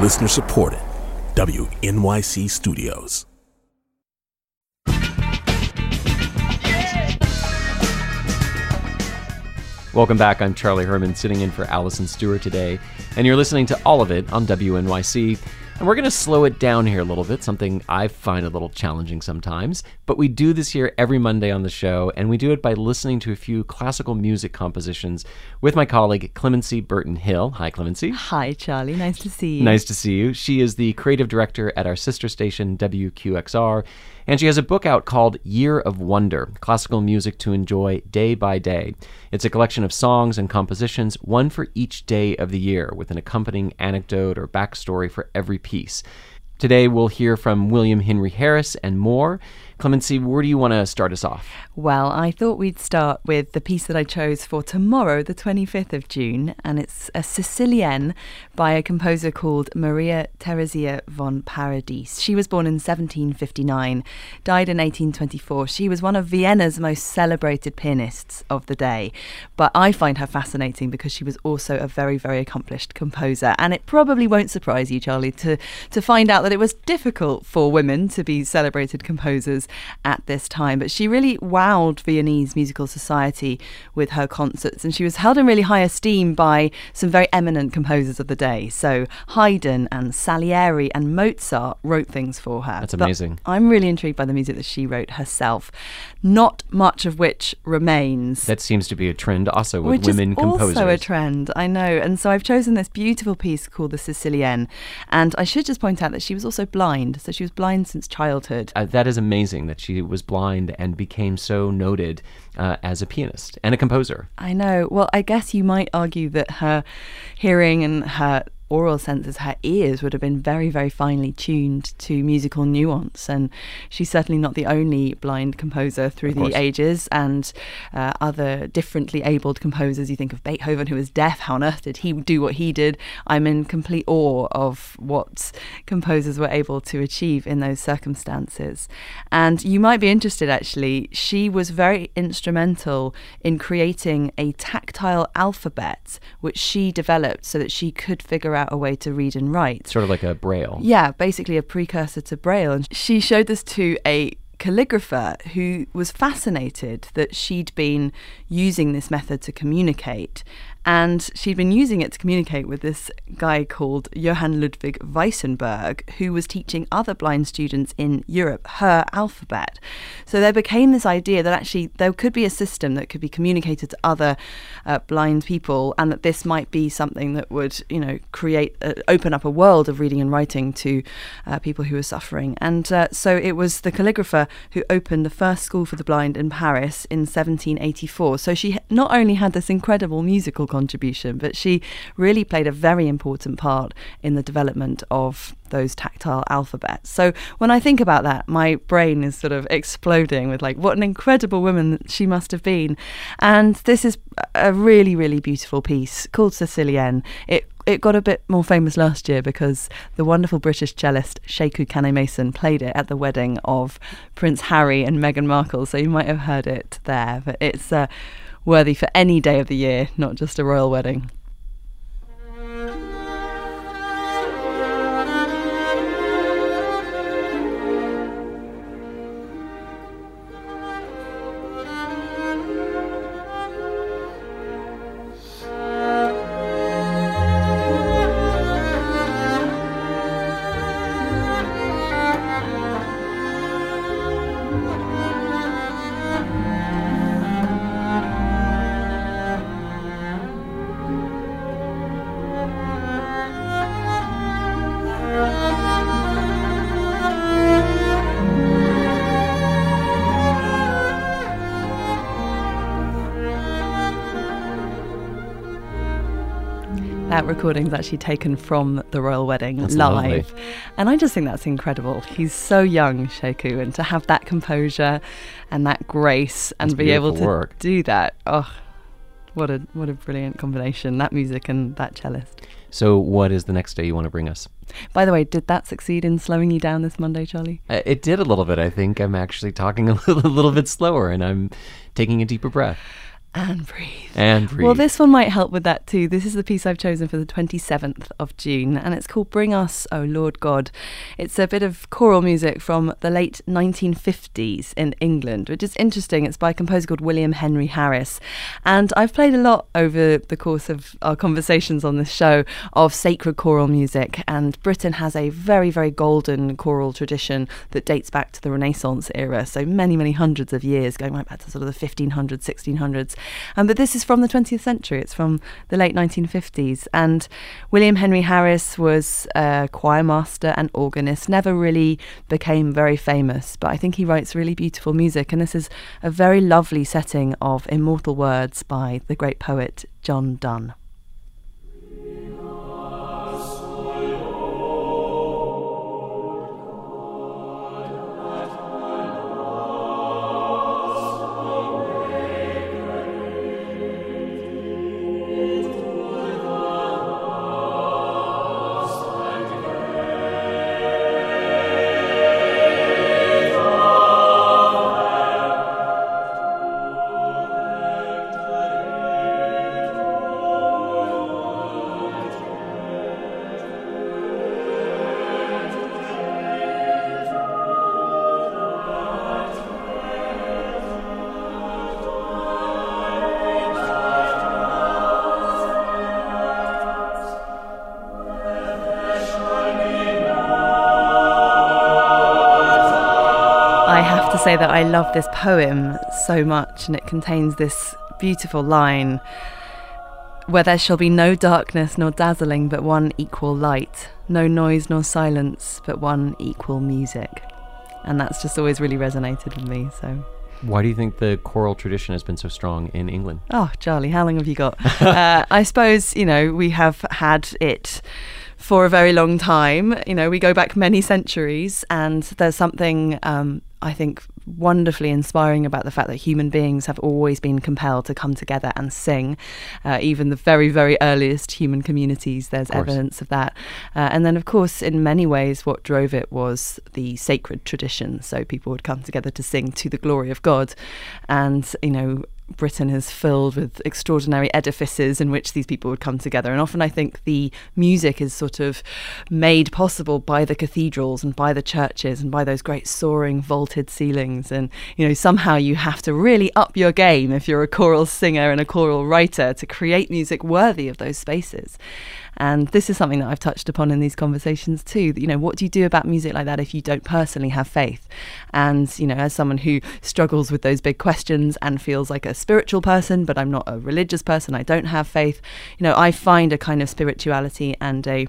Listener supported. WNYC Studios. Welcome back. I'm Charlie Herman, sitting in for Allison Stewart today, and you're listening to All of It on WNYC. And we're going to slow it down here a little bit, something I find a little challenging sometimes. But we do this here every Monday on the show, and we do it by listening to a few classical music compositions with my colleague, Clemency Burton Hill. Hi, Clemency. Hi, Charlie. Nice to see you. Nice to see you. She is the creative director at our sister station, WQXR, and she has a book out called Year of Wonder, Classical Music to Enjoy Day by Day. It's a collection of songs and compositions, one for each day of the year, with an accompanying anecdote or backstory for every piece. Today we'll hear from William Henry Harris and more. Clemency, where do you want to start us off? Well, I thought we'd start with the piece that I chose for tomorrow, the 25th of June, and it's a Sicilienne by a composer called Maria Theresia von Paradis. She was born in 1759, died in 1824. She was one of Vienna's most celebrated pianists of the day, but I find her fascinating because she was also a very, very accomplished composer, and it probably won't surprise you, Charlie, to find out that it was difficult for women to be celebrated composers at this time, but she really wowed Viennese musical society with her concerts, and she was held in really high esteem by some very eminent composers of the day. So Haydn and Salieri and Mozart wrote things for her. That's amazing. But I'm really intrigued by the music that she wrote herself, not much of which remains. That seems to be a trend also with women composers. Also a trend, I know. And so I've chosen this beautiful piece called the Sicilienne, and I should just point out that she was also blind. So she was blind since childhood. That is amazing that she was blind and became so noted as a pianist and a composer. I know. Well, I guess you might argue that her hearing and her aural senses, her ears would have been very, very finely tuned to musical nuance, and she's certainly not the only blind composer through the ages, and other differently abled composers. You think of Beethoven, who was deaf. How on earth did he do what he did? I'm in complete awe of what composers were able to achieve in those circumstances. And you might be interested, actually, she was very instrumental in creating a tactile alphabet which she developed so that she could figure out a way to read and write. Sort of like a Braille. Yeah, basically a precursor to Braille. And she showed this to a calligrapher who was fascinated that she'd been using this method to communicate. And she'd been using it to communicate with this guy called Johann Ludwig Weissenberg, who was teaching other blind students in Europe her alphabet. So there became this idea that actually there could be a system that could be communicated to other blind people, and that this might be something that would, open up a world of reading and writing to people who were suffering. And so it was the calligrapher who opened the first school for the blind in Paris in 1784. So she not only had this incredible musical contribution, but she really played a very important part in the development of those tactile alphabets. So when I think about that, my brain is sort of exploding with what an incredible woman she must have been. And this is a really, really beautiful piece called Sicilienne. It got a bit more famous last year because the wonderful British cellist Sekou Kane-Mason played it at the wedding of Prince Harry and Meghan Markle, so you might have heard it there. But it's worthy for any day of the year, not just a royal wedding. That recording is actually taken from the royal wedding. That's live. Lovely. And I just think that's incredible. He's so young, Sekou, and to have that composure and that grace and be able to do that. Oh, what a brilliant combination, that music and that cellist. So what is the next day you want to bring us? By the way, did that succeed in slowing you down this Monday, Charlie? It did a little bit. I think I'm actually talking a little bit slower, and I'm taking a deeper breath. And breathe. And breathe. Well, this one might help with that too. This is the piece I've chosen for the 27th of June, and it's called Bring Us, O Lord God. It's a bit of choral music from the late 1950s in England, which is interesting. It's by a composer called William Henry Harris. And I've played a lot over the course of our conversations on this show of sacred choral music, and Britain has a very, very golden choral tradition that dates back to the Renaissance era, so many, many hundreds of years, going right back to sort of the 1500s, 1600s. But this is from the 20th century. It's from the late 1950s. And William Henry Harris was a choir master and organist, never really became very famous, but I think he writes really beautiful music. And this is a very lovely setting of immortal words by the great poet John Donne. Say that I love this poem so much, and it contains this beautiful line: where there shall be no darkness nor dazzling but one equal light, no noise nor silence but one equal music. And that's just always really resonated with me. So why do you think the choral tradition has been so strong in England? Oh, Charlie, how long have you got? I suppose, we have had it for a very long time. We go back many centuries, and there's something I think wonderfully inspiring about the fact that human beings have always been compelled to come together and sing. Even the very, very earliest human communities, there's evidence of that. And then, of course, in many ways, what drove it was the sacred tradition. So people would come together to sing to the glory of God. And, Britain is filled with extraordinary edifices in which these people would come together. And often I think the music is sort of made possible by the cathedrals and by the churches and by those great soaring vaulted ceilings. And, somehow you have to really up your game if you're a choral singer and a choral writer to create music worthy of those spaces. And this is something that I've touched upon in these conversations too. What do you do about music like that if you don't personally have faith? And, as someone who struggles with those big questions and feels like a spiritual person, but I'm not a religious person, I don't have faith, I find a kind of spirituality and a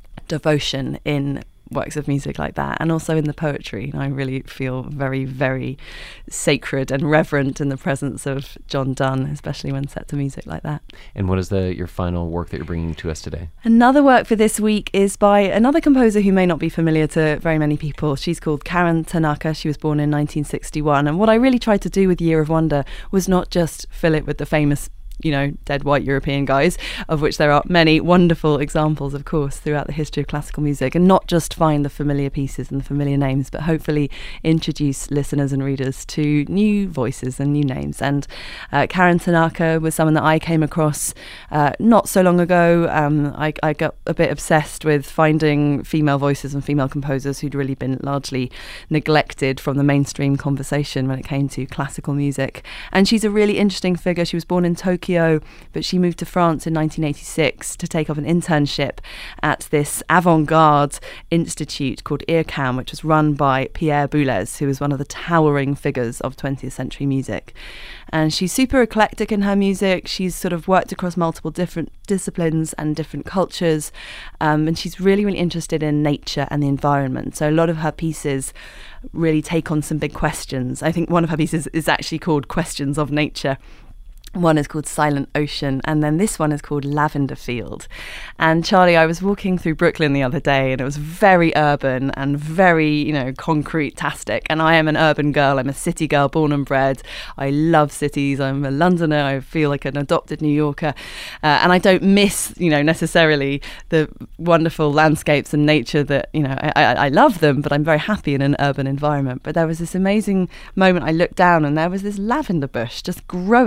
devotion in works of music like that, and also in the poetry. I really feel very, very sacred and reverent in the presence of John Donne, especially when set to music like that. And what is your final work that you're bringing to us today? Another work for this week is by another composer who may not be familiar to very many people. She's called Karen Tanaka. She was born in 1961, and what I really tried to do with Year of Wonder was not just fill it with the famous dead white European guys, of which there are many wonderful examples, of course, throughout the history of classical music, and not just find the familiar pieces and the familiar names, but hopefully introduce listeners and readers to new voices and new names. And Karen Tanaka was someone that I came across not so long ago. I got a bit obsessed with finding female voices and female composers who'd really been largely neglected from the mainstream conversation when it came to classical music. And she's a really interesting figure. She was born in Tokyo, but she moved to France in 1986 to take up an internship at this avant-garde institute called IRCAM, which was run by Pierre Boulez, who was one of the towering figures of 20th century music. And she's super eclectic in her music. She's sort of worked across multiple different disciplines and different cultures, and she's really, really interested in nature and the environment. So a lot of her pieces really take on some big questions. I think one of her pieces is actually called Questions of Nature. One is called Silent Ocean, and then this one is called Lavender Field. And Charlie, I was walking through Brooklyn the other day, and it was very urban and very, concrete-tastic. And I am an urban girl. I'm a city girl, born and bred. I love cities. I'm a Londoner. I feel like an adopted New Yorker. And I don't miss, necessarily the wonderful landscapes and nature that, I love them, but I'm very happy in an urban environment. But there was this amazing moment I looked down, and there was this lavender bush just growing off the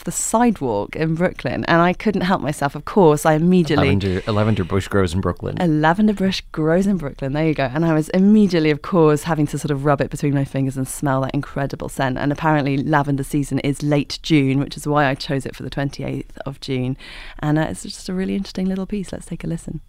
the sidewalk in Brooklyn, and I couldn't help myself. Of course, I immediately... A lavender bush grows in Brooklyn. A lavender bush grows in Brooklyn. There you go. And I was immediately, of course, having to sort of rub it between my fingers and smell that incredible scent. And apparently lavender season is late June, which is why I chose it for the 28th of June. And it's just a really interesting little piece. Let's take a listen.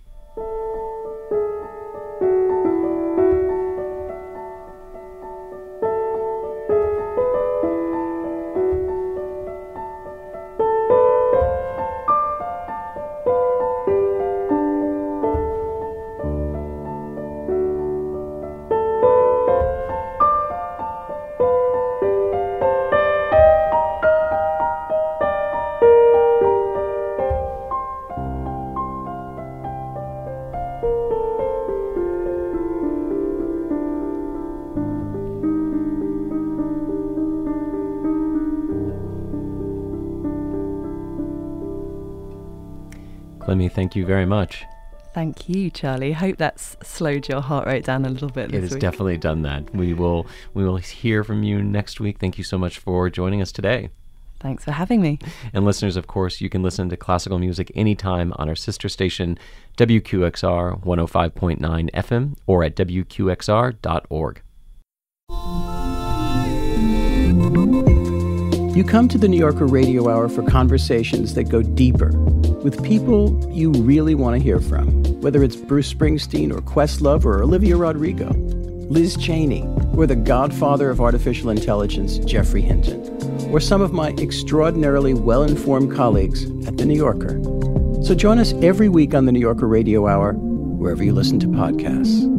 Clemmy, thank you very much. Thank you, Charlie. Hope that's slowed your heart rate down a little bit this week. It has definitely done that. We will hear from you next week. Thank you so much for joining us today. Thanks for having me. And listeners, of course, you can listen to classical music anytime on our sister station, WQXR 105.9 FM, or at WQXR.org. You come to the New Yorker Radio Hour for conversations that go deeper with people you really want to hear from, whether it's Bruce Springsteen or Questlove or Olivia Rodrigo, Liz Cheney, or the godfather of artificial intelligence, Geoffrey Hinton, or some of my extraordinarily well-informed colleagues at The New Yorker. So join us every week on the New Yorker Radio Hour, wherever you listen to podcasts.